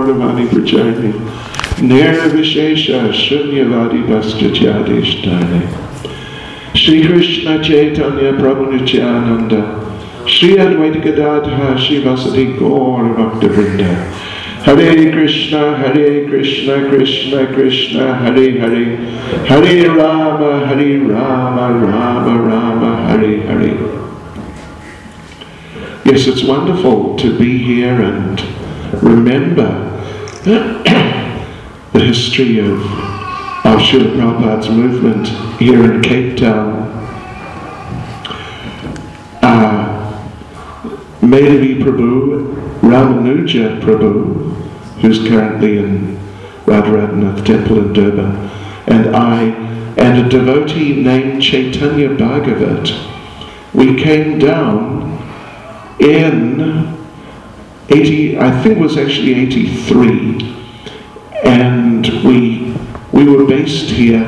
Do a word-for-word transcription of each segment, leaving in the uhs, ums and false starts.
Purnamani Prachani Nirvishesha Shunyavadi Bhaskachyadishtani Shri Krishna Chaitanya Prabhu Nityananda Shri Advaita Gadadha Shri Vasadi Gaura Bhaktivinoda Hare Krishna, Hare Krishna, Krishna Krishna, Hare Hare, Hare Rama, Hare Rama, Rama Rama, Hare Hare. Yes, it's wonderful to be here and remember the history of, of Srila Prabhupada's movement here in Cape Town. Uh, Madhavi Prabhu, Ramanuja Prabhu, who's currently in Radharadhanath Temple in Durban, and I, and a devotee named Chaitanya Bhagavat, we came down in eighty, I think it was actually eighty-three, and we we were based here.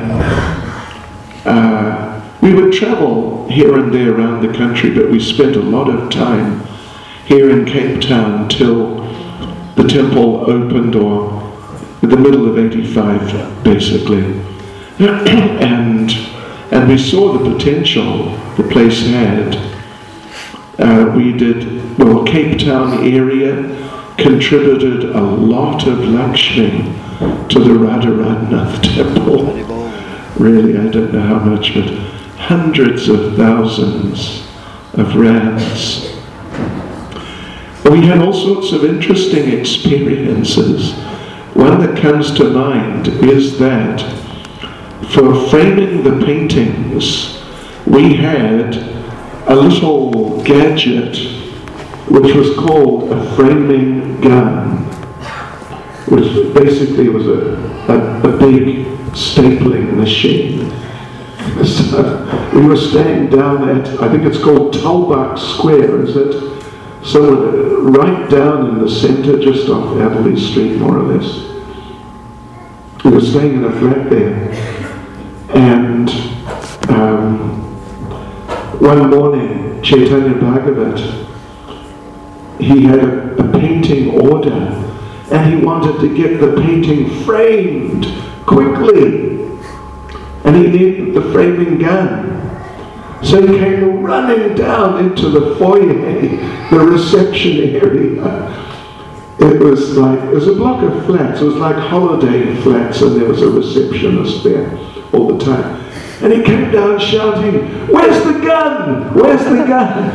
Uh, we would travel here and there around the country, but we spent a lot of time here in Cape Town till the temple opened, or in the middle of eighty-five, basically. and and we saw the potential the place had. Uh, we did, well, Cape Town area contributed a lot of Lakshmi to the Radharadhanath Temple. Really, I don't know how much, but hundreds of thousands of rands. We had all sorts of interesting experiences. One that comes to mind is that for framing the paintings, we had a little gadget which was called a framing gun, which basically was a, a, a big stapling machine. So we were staying down at, I think it's called Tulbach Square, is it? So right down in the centre, just off Adderley Street, more or less. We were staying in a flat there, and um, one morning, Chaitanya Bhagavat, he had a, a painting order, and he wanted to get the painting framed quickly, and he needed the framing gun. So he came running down into the foyer, the reception area. It was like, it was a block of flats, it was like holiday flats, and there was a receptionist there all the time. And he came down shouting, "Where's the gun? Where's the gun?"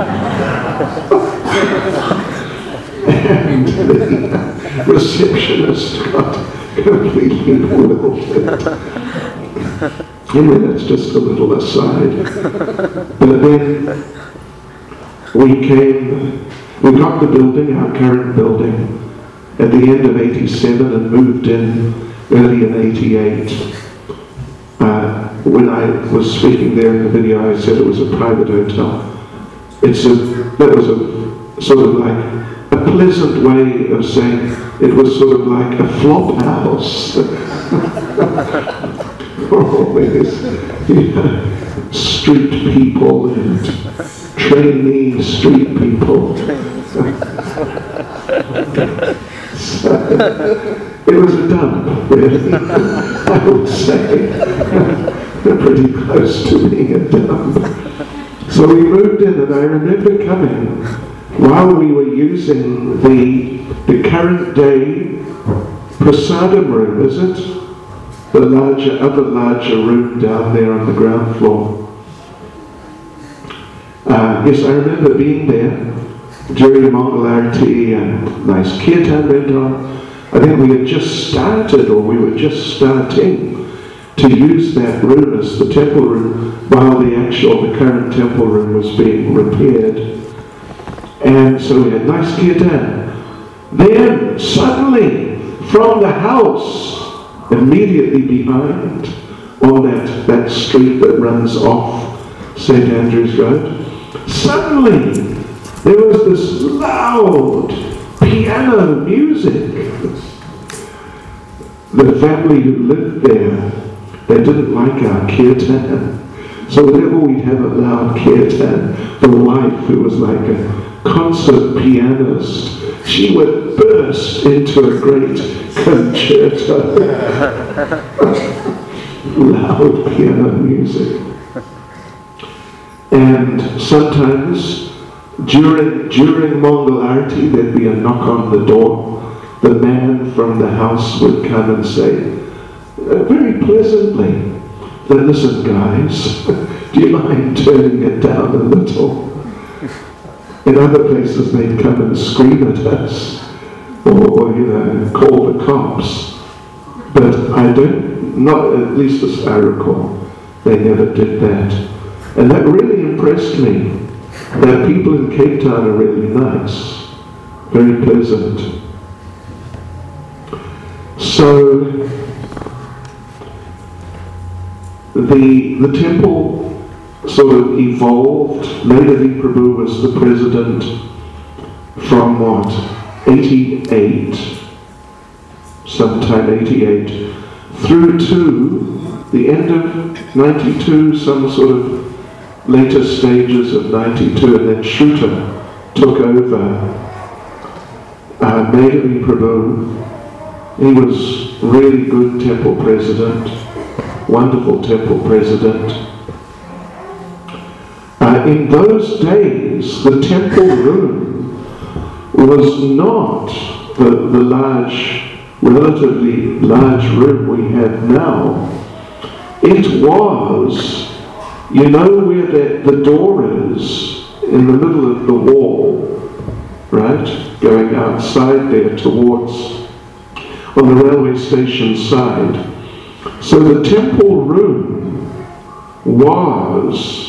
And the receptionist got completely bewildered. Anyway, that's just a little aside. But then we came, we got the building, our current building, at the end of eighty-seven and moved in early in eighty-eight. Uh, when I was speaking there in the video, I said it was a private hotel. It's a, that was a sort of like a pleasant way of saying it was sort of like a flop house. Always, you know, street people and trainee street people. So, it was a dump, really, I would say. Pretty close to being a dump. So we moved in, and I remember coming while we were using the, the current day prasadam room, is it? The larger, other larger room down there on the ground floor. Uh, yes, I remember being there during Mangalarti, and nice kirtan went on. I think we had just started, or we were just starting to use that room as the temple room while the actual, the current temple room was being repaired. And so we had nice kirtan. Then suddenly, from the house, immediately behind, on that, that street that runs off Saint Andrew's Road, suddenly there was this loud piano music. The family who lived there, they didn't like our kirtan. So whenever we'd have a loud kirtan, the wife, who was like a, concert pianist, she would burst into a great concerto. Loud piano music. And sometimes during, during Mongol Arati there'd be a knock on the door. The man from the house would come and say, uh, very pleasantly, listen guys, do you mind turning it down a little? In other places they'd come and scream at us, or, or you know, call the cops. But I don't, not at least as I recall, they never did that. And that really impressed me, that people in Cape Town are really nice, very pleasant. So, the, the temple sort of evolved. Maidavi Prabhu was the president from what, eighty-eight, sometime eighty-eight, through to the end of ninety-two, some sort of later stages of ninety-two, and then Shruta took over. Uh, Maidavi Prabhu, he was really good temple president, wonderful temple president. Uh, in those days, the temple room was not the, the large, relatively large room we have now. It was, you know where the, the door is, in the middle of the wall, right? Going outside there towards, on the railway station side. So the temple room was,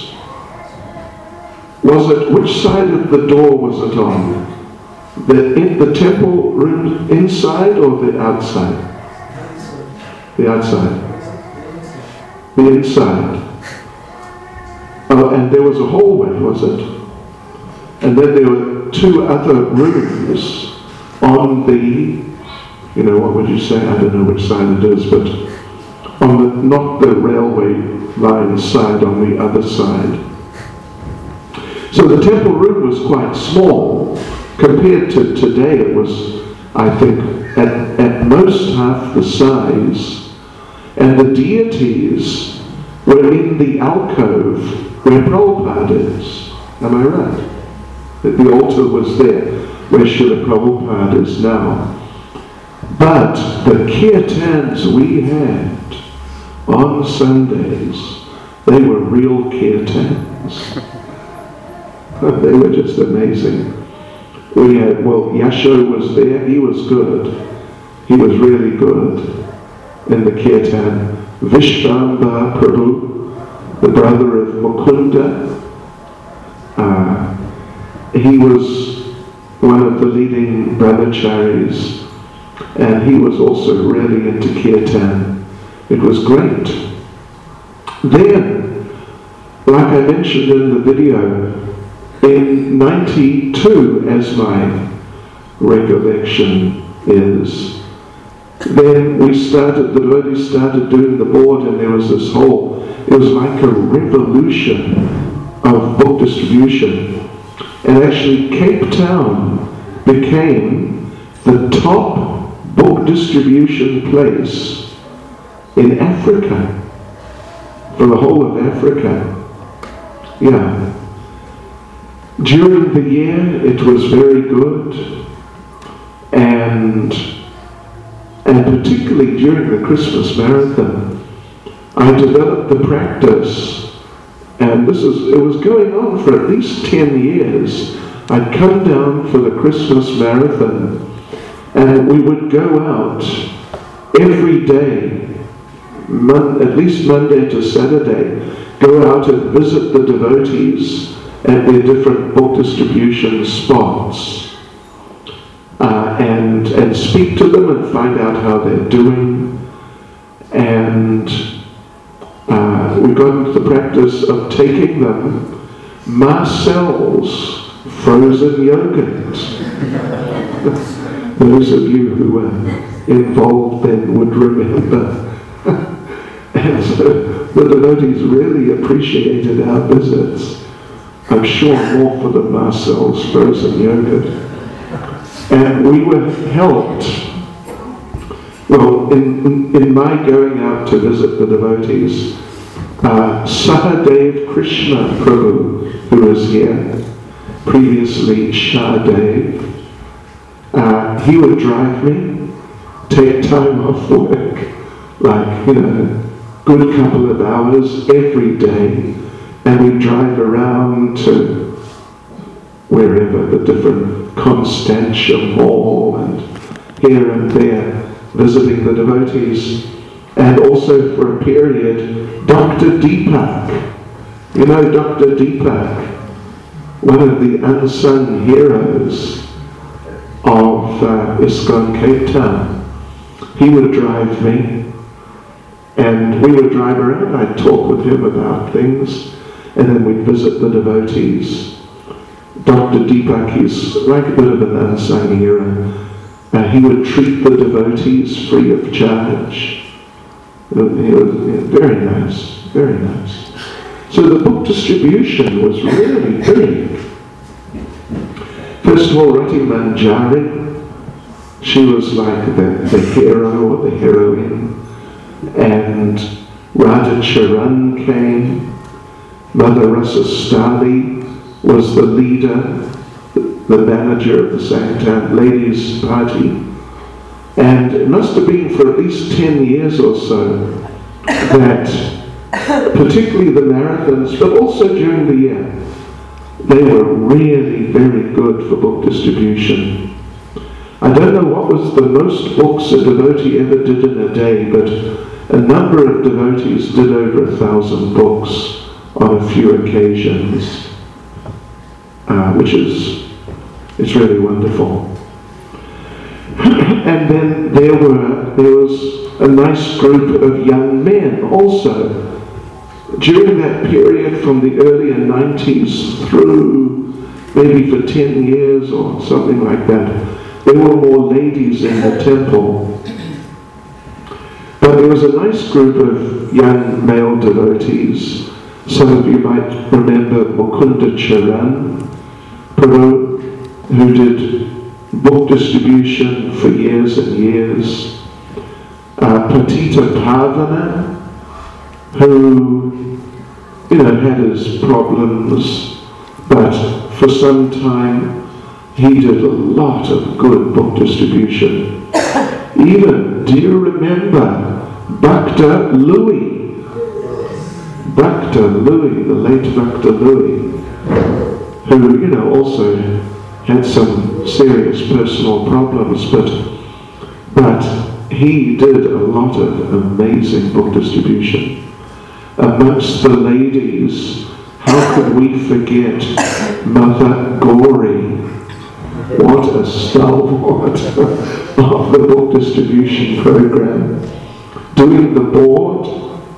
was it, which side of the door was it on? The, in, the temple room inside or the outside? The outside. The inside. Oh, and there was a hallway, was it? And then there were two other rooms on the, you know, what would you say? I don't know which side it is, but on the, not the railway line side, on the other side. So the temple room was quite small. Compared to today, it was, I think, at, at most half the size. And the deities were in the alcove where Prabhupada is. Am I right? That the altar was there, where Srila Prabhupada is now. But the kirtans we had on Sundays, they were real kirtans. They were just amazing. We had, well, Yasho was there, he was good. He was really good in the kirtan. Vishvamba Prabhu, the brother of Mukunda, uh, he was one of the leading brahmacharis, and he was also really into kirtan. It was great. Then, like I mentioned in the video, in ninety-two, as my recollection is, then we started, the devotees started doing the board, and there was this whole, it was like a revolution of book distribution. And actually Cape Town became the top book distribution place in Africa, for the whole of Africa. Yeah. During the year it was very good, and and particularly during the Christmas marathon, I developed the practice, and this is, it was going on for at least ten years. I'd come down for the Christmas marathon, and we would go out every day, mon- at least Monday to Saturday, go out and visit the devotees at their different book distribution spots, uh, and and speak to them and find out how they're doing. And uh, we got into the practice of taking them Marcel's frozen yogurt. Those of you who were involved then would remember. And so the devotees really appreciated our visits. I'm sure more for the Marcel's frozen yogurt. And we were helped, well, in, in, in my going out to visit the devotees, uh, Sahadev Krishna Prabhu, who was here, previously Shadev, uh, he would drive me, take time off work, like, you know, good couple of hours every day, and we'd drive around to wherever, the different Constantia Mall and here and there, visiting the devotees. And also for a period, Doctor Deepak. You know Doctor Deepak, one of the unsung heroes of uh, ISKCON Cape Town. He would drive me, and we would drive around. I'd talk with him about things, and then we'd visit the devotees. Doctor Deepak is like a bit of an unsung hero. Uh, he would treat the devotees free of charge. It was, yeah, very nice, very nice. So the book distribution was really big. First of all, Rati Manjari, she was like the, the hero or the heroine. And Radha Charan came. Mother Rasa Stali was the leader, the manager of the Sankirtan Ladies Party. And it must have been for at least ten years or so that, particularly the marathons, but also during the year, they were really very good for book distribution. I don't know what was the most books a devotee ever did in a day, but a number of devotees did over a thousand books on a few occasions, uh, which is it's really wonderful. And then there were there was a nice group of young men also. During that period from the earlier nineties through maybe for ten years or something like that, there were more ladies in the temple. But there was a nice group of young male devotees. Some of you might remember Mukunda Charan Prabhu, who did book distribution for years and years. Uh, Patita Pavana, who, you know, had his problems, but for some time he did a lot of good book distribution. Even, do you remember Bhakta Louis? Bhakta Louis, the late Bhakta Louis, who, you know, also had some serious personal problems, but but he did a lot of amazing book distribution. Amongst the ladies, how could we forget Mother Gauri? What a stalwart of the book distribution program. Doing the board.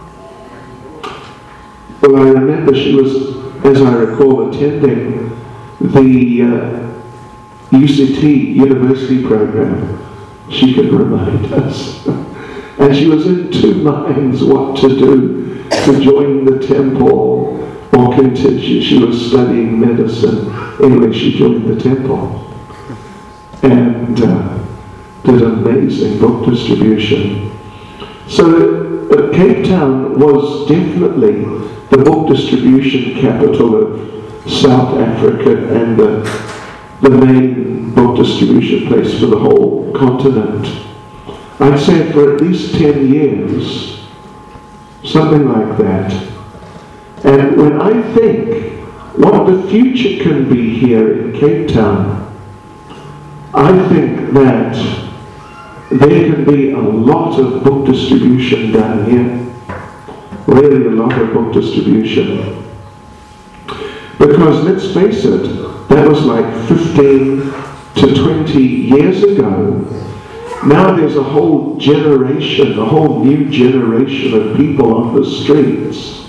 Well, I remember she was, as I recall, attending the uh, U C T university program. She could remind us. And she was in two minds what to do, to join the temple or continue. She was studying medicine. Anyway, she joined the temple and uh, did amazing book distribution. So uh, Cape Town was definitely the book distribution capital of South Africa and the, the main book distribution place for the whole continent. I'd say for at least ten years, something like that. And when I think what the future can be here in Cape Town, I think that there can be a lot of book distribution done here. Really a lot of book distribution. Because let's face it, that was like fifteen to twenty years ago. Now there's a whole generation, a whole new generation of people on the streets.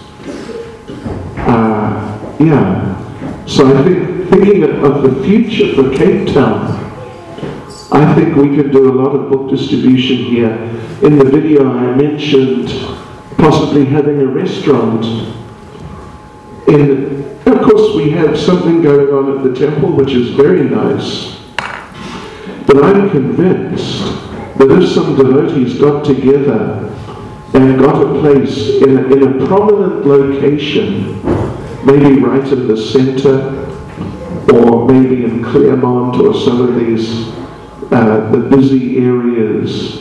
Uh, yeah. So I think, thinking of the future for Cape Town, I think we can do a lot of book distribution here. In the video I mentioned possibly having a restaurant in of course we have something going on at the temple which is very nice. But I'm convinced that if some devotees got together and got a place in a, in a prominent location, maybe right in the center, or maybe in Claremont or some of these uh, the busy areas,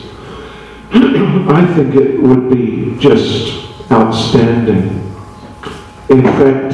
I think it would be just outstanding. In fact,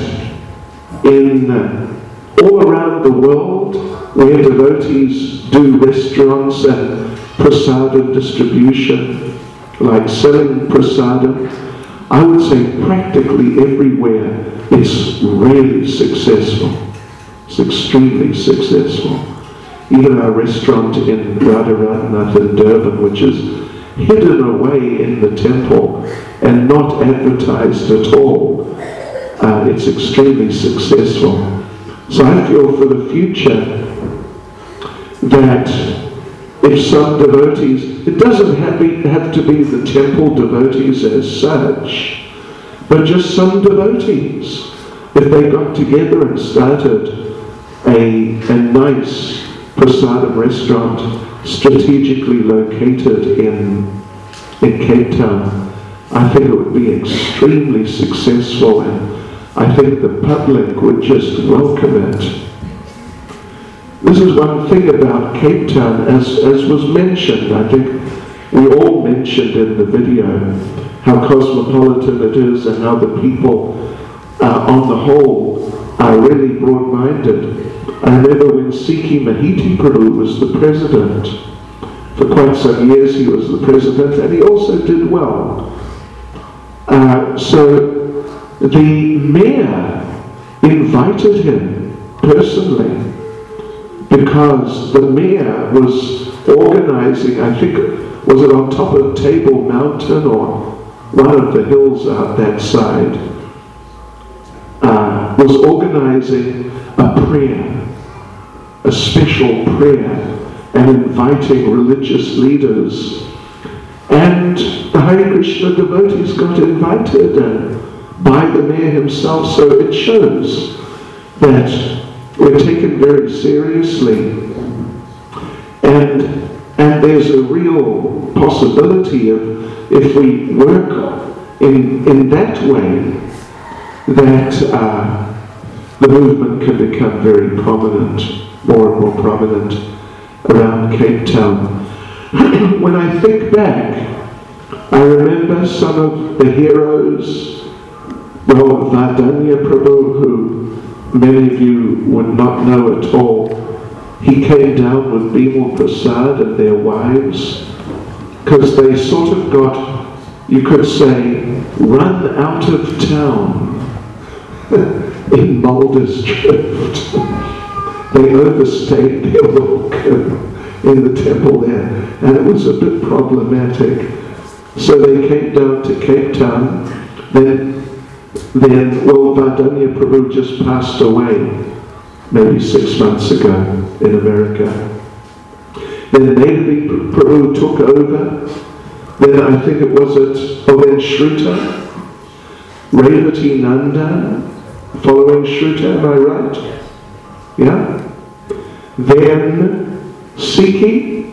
in uh, all around the world, where devotees do restaurants and prasadam distribution, like selling prasadam, I would say practically everywhere it's really successful. It's extremely successful. Even our restaurant in Radharatnath in Durban, which is hidden away in the temple and not advertised at all, uh, it's extremely successful. So I feel for the future that if some devotees, it doesn't have, be, have to be the temple devotees as such, but just some devotees, if they got together and started a, a nice prasadam restaurant strategically located in, in Cape Town, I think it would be extremely successful, and I think the public would just welcome it. This is one thing about Cape Town, as, as was mentioned, I think we all mentioned in the video, how cosmopolitan it is and how the people uh, on the whole are really broad-minded. I remember when Sikhi Mahiti Prabhu was the president. For quite some years he was the president, and he also did well. Uh, so the mayor invited him personally, because the mayor was organizing, I think, was it on top of Table Mountain or one of the hills out that side, uh, was organizing a prayer, a special prayer, and inviting religious leaders. And the Hare Krishna devotees got invited and by the mayor himself, so it shows that we're taken very seriously, and and there's a real possibility of, if we work in in that way, that uh, the movement can become very prominent, more and more prominent around Cape Town. When I think back, I remember some of the heroes, well, Vardanya Prabhu, who many of you would not know at all. He came down with Bimal Prasad and their wives, because they sort of got, you could say, run out of town in Mulder's Drift. They overstayed their welcome in the temple there, and it was a bit problematic. So they came down to Cape Town. Then Then, well, Vardanya Prabhu just passed away maybe six months ago in America. Then Navy Prabhu took over. Then I think it was at, oh then Shruta, Revati Nanda, following Shruta, am I right? Yeah? Then Sikhi,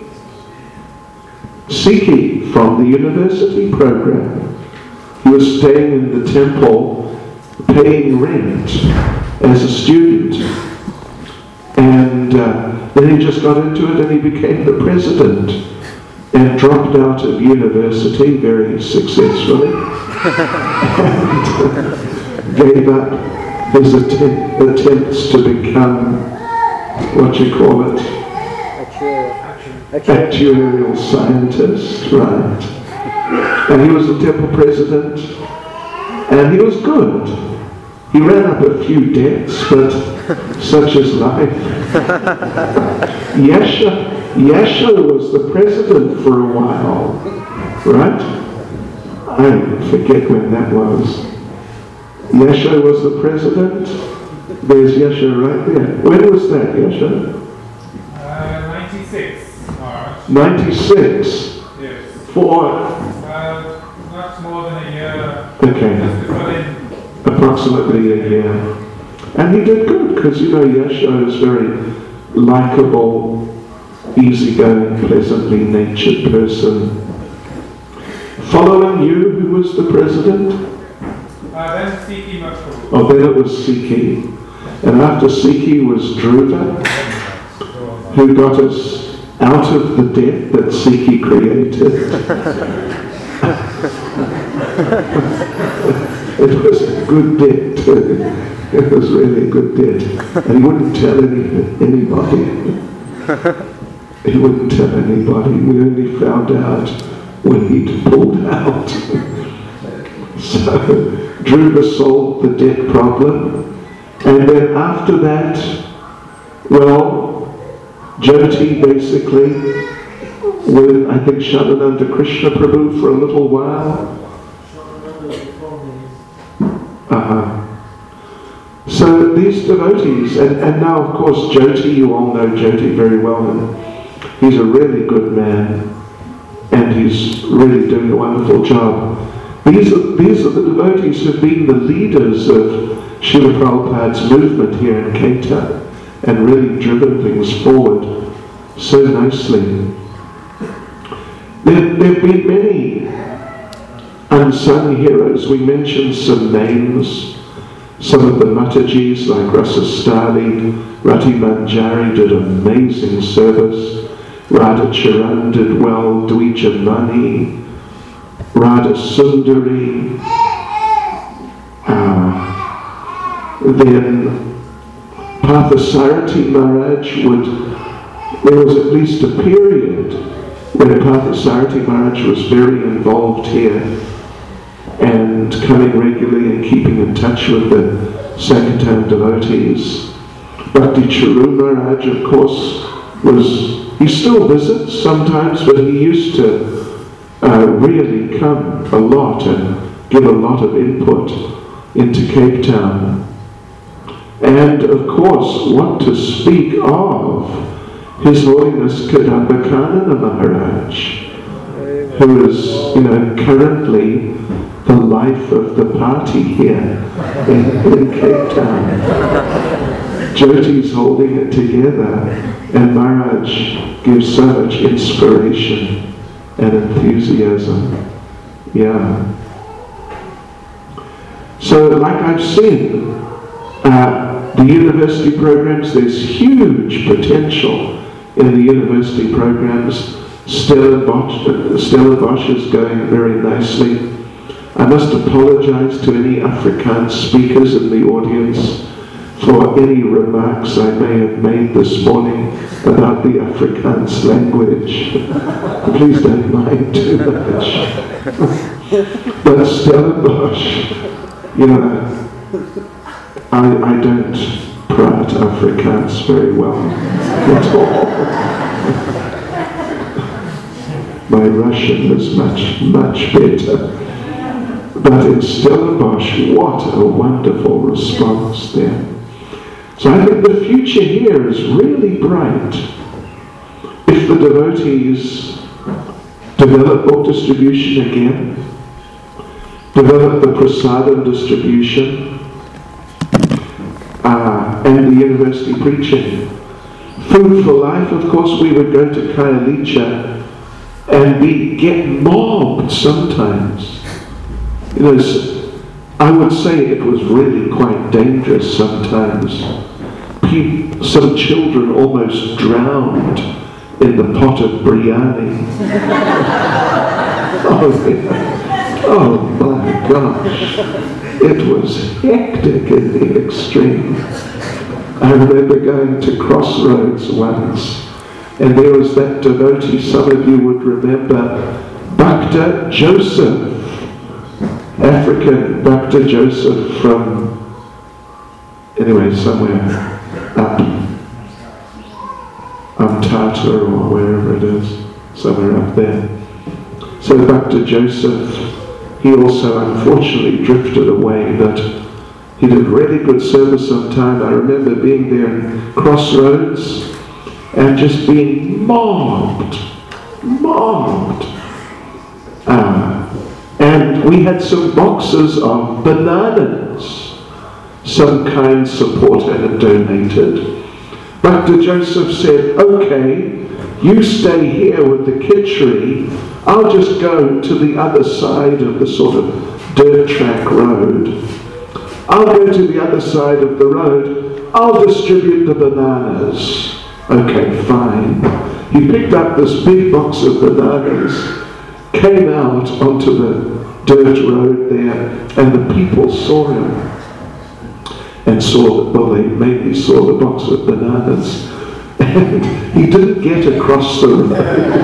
Sikhi from the university program. He was staying in the temple, paying rent as a student, and uh, then he just got into it and he became the president and dropped out of university very successfully and gave up his attempt, attempts to become, what do you call it? Actuarial. Actuarial scientist, right. And he was the temple president, and he was good. He ran up a few debts, but such is life. Yasha, Yasha was the president for a while, right? I forget when that was. Yasha was the president. There's Yasha right there. When was that, Yasha? Uh, ninety-six, March. ninety-six? Yes. For? Uh, not more than a year. Okay. Just before then. Approximately a year. And he did good, because, you know, Yeshua is very likable, easygoing, pleasantly natured person. Following you, who was the president? Uh, then Siki Matsuru. Oh, then it was Siki. And after Siki was Dhruva, who got us out of the debt that Siki created. It was a good debt. It was really a good debt. And he wouldn't tell any, anybody. He wouldn't tell anybody. We only found out when he'd pulled out. So Dhruva solved the debt problem. And then after that, well, Jyoti basically, with I think Shamananda Krishna Prabhu for a little while. Uh-huh. So these devotees, and, and now of course Jyoti, you all know Jyoti very well, and he's a really good man, and he's really doing a wonderful job. These are, these are the devotees who've been the leaders of Srila Prabhupada's movement here in Cape Town, and really driven things forward so nicely. There there have been many unsung heroes. We mentioned some names. Some of the Matajis like Rasastali, Rati Manjari did amazing service. Radha Charan did well, Dvija Mani, Radha Sundari. Uh, then Parthasarathi Maharaj would, there was at least a period when Parthasarathi Maharaj was very involved here and coming regularly and keeping in touch with the Sankirtan devotees. Bhakti Charu Maharaj, of course, was, he still visits sometimes, but he used to uh, really come a lot and give a lot of input into Cape Town. And of course, what to speak of His Holiness Kadamba Kanana Maharaj, who is, you know, currently the life of the party here in, in Cape Town. Jyoti's holding it together, and Maharaj gives so much inspiration and enthusiasm. Yeah. So, like I've seen, uh, the university programs, there's huge potential in the university programs. Stella Bosch, Stella Bosch is going very nicely. I must apologize to any Afrikaans speakers in the audience for any remarks I may have made this morning about the Afrikaans language. Please don't mind too much. But Stella Bosch, you know, I, I don't praat Afrikaans very well at all. My Russian is much, much better. But in Stella Bosch, what a wonderful response there. So I think the future here is really bright. If the devotees develop book distribution again, develop the prasadam distribution, uh, and the university preaching. Food for Life, of course, we would go to Khayelitsha and we get mobbed sometimes. You know, I would say it was really quite dangerous sometimes. Pe- some children almost drowned in the pot of biryani. Oh, yeah. Oh my gosh. It was hectic in the extreme. I remember going to Crossroads once, and there was that devotee, some of you would remember, Bhakta Joseph. African Bhakta Joseph from, anyway, somewhere up, Umtata or wherever it is, somewhere up there. So Bhakta Joseph, he also unfortunately drifted away, but he did really good service some time. I remember being there in Crossroads and just being mobbed, mobbed. Uh, And we had some boxes of bananas. some kind supporter had donated. Doctor Joseph said, okay, you stay here with the kitchery, I'll just go to the other side of the sort of dirt track road. I'll go to the other side of the road, I'll distribute the bananas. Okay, fine. He picked up this big box of bananas, came out onto the dirt road there, and the people saw him. And saw, well, they maybe saw the box of bananas. And he didn't get across the road.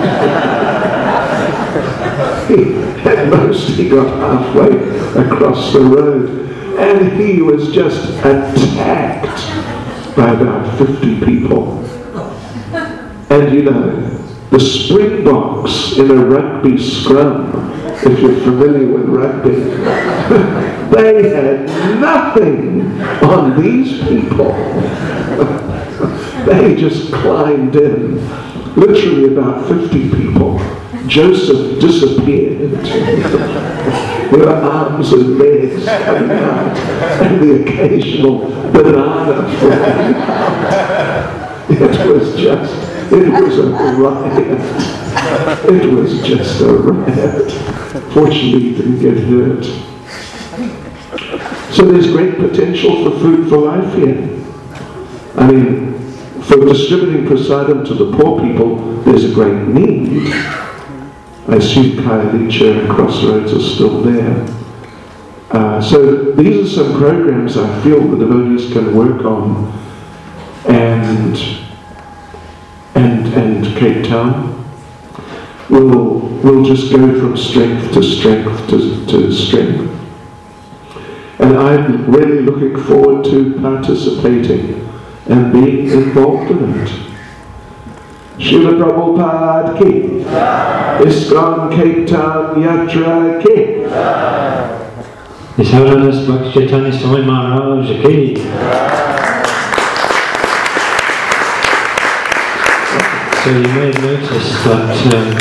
he, at most, he got halfway across the road. And he was just attacked by about fifty people. And you know, the Springboks in a rugby scrum, if you're familiar with rugby, they had nothing on these people. They just climbed in, literally about fifty people. Joseph disappeared. There were arms and legs coming out, and the occasional banana flying out. It was just, it was a riot. It was just a riot. Fortunately, he didn't get hurt. So there's great potential for Food for Life here. I mean, for distributing prasadam to the poor people, there's a great need. I assume Khayelitsha and Crossroads are still there. Uh, so these are some programs I feel the devotees can work on, and and and Cape Town will will just go from strength to strength to, to strength. And I'm really looking forward to participating and being involved in it. Srila Prabhupada ki, ISKCON Cape Town Yatra ki, His Holiness Bhakti Chaitanya Swami Maharaj ki. So you may have noticed that um,